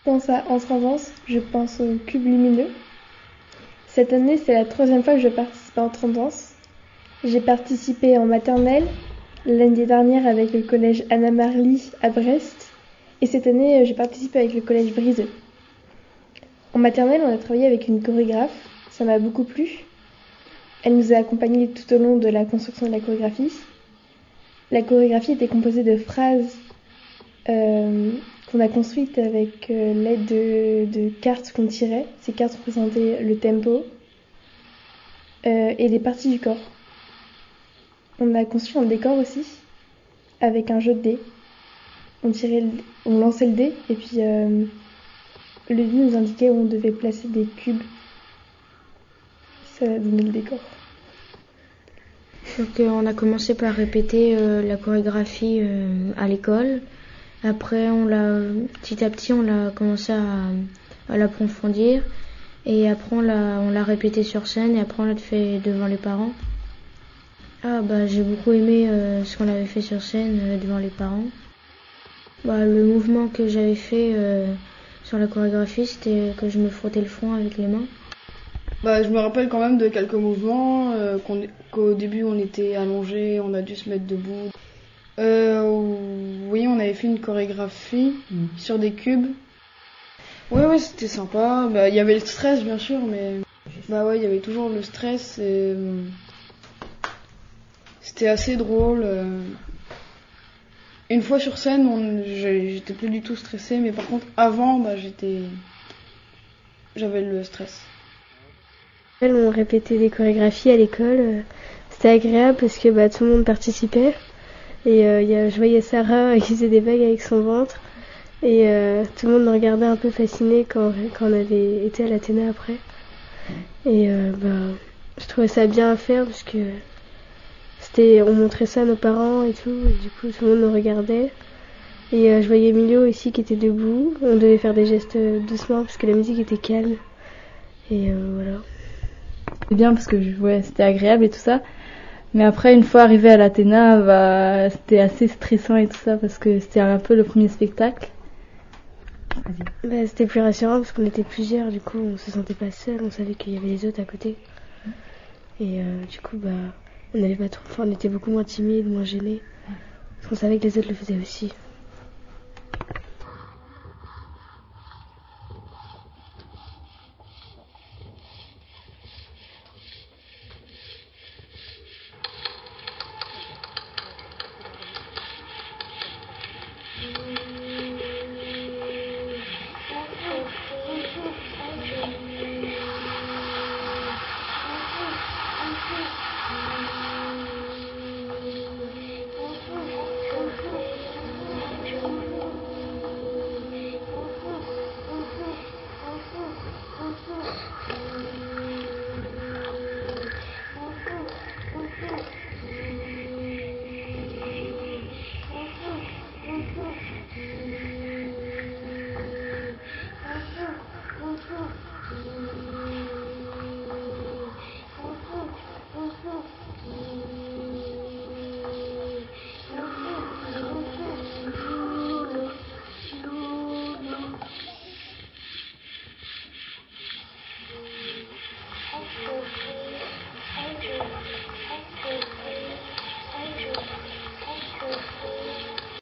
Pense à Entre Tendance, je pense au cube lumineux. Cette année, c'est la 3e fois que je participe à Entre Tendance. J'ai participé en maternelle, l'année dernière avec le collège Anna Marly à Brest, et cette année, j'ai participé avec le collège Briseux. En maternelle, on a travaillé avec une chorégraphe, ça m'a beaucoup plu. Elle nous a accompagnés tout au long de la construction de la chorégraphie. La chorégraphie était composée de phrases qu'on a construites avec l'aide de cartes qu'on tirait. Ces cartes représentaient le tempo et des parties du corps. On a construit un décor aussi avec un jeu de dés. On lançait le dé et puis le dé nous indiquait où on devait placer des cubes. Ça donnait le décor. Donc on a commencé par répéter la chorégraphie à l'école. Après, petit à petit, on a commencé à l'approfondir. Et après, on l'a répété sur scène et après, on l'a fait devant les parents. J'ai beaucoup aimé ce qu'on avait fait sur scène devant les parents. Le mouvement que j'avais fait sur la chorégraphie, c'était que je me frottais le front avec les mains. Je me rappelle quand même de quelques mouvements, qu'au début on était allongé, on a dû se mettre debout. Oui, on avait fait une chorégraphie sur des cubes. Ouais, c'était sympa. Il y avait le stress bien sûr, mais il y avait toujours le stress. Et c'était assez drôle. Une fois sur scène, j'étais plus du tout stressée, mais par contre avant, j'avais le stress. On répétait des chorégraphies à l'école. C'était agréable parce que tout le monde participait. Et je voyais Sarah qui faisait des vagues avec son ventre. Et tout le monde me regardait un peu fasciné quand on avait été à l'Athéna après. Et je trouvais ça bien à faire parce que on montrait ça à nos parents et tout. Et du coup, tout le monde nous regardait. Et je voyais Emilio ici qui était debout. On devait faire des gestes doucement parce que la musique était calme. Et voilà. C'est bien parce que c'était agréable et tout ça. Mais après, une fois arrivé à l'Athéna, c'était assez stressant et tout ça parce que c'était un peu le premier spectacle. C'était plus rassurant parce qu'on était plusieurs, du coup on se sentait pas seul, on savait qu'il y avait les autres à côté. Et du coup on n'avait pas trop, on était beaucoup moins timide, moins gênés. Parce qu'on savait que les autres le faisaient aussi.